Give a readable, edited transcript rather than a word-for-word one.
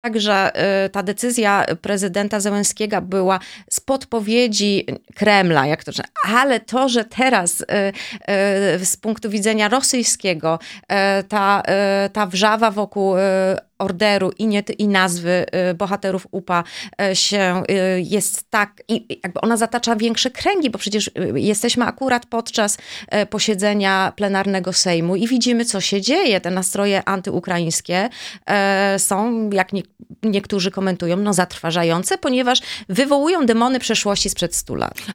tak, że ta decyzja prezydenta Zełenskiego była z podpowiedzi Kremla, jak to, ale to, że teraz z punktu widzenia rosyjskiego ta wrzawa wokół orderu i nazwy bohaterów UPA się jest tak, i jakby ona zatacza większe kręgi, bo przecież jesteśmy akurat podczas posiedzenia plenarnego Sejmu i widzimy, co się dzieje. Te nastroje antyukraińskie są, jak niektórzy komentują, zatrważające, ponieważ wywołują demony przeszłości sprzed 100 lat.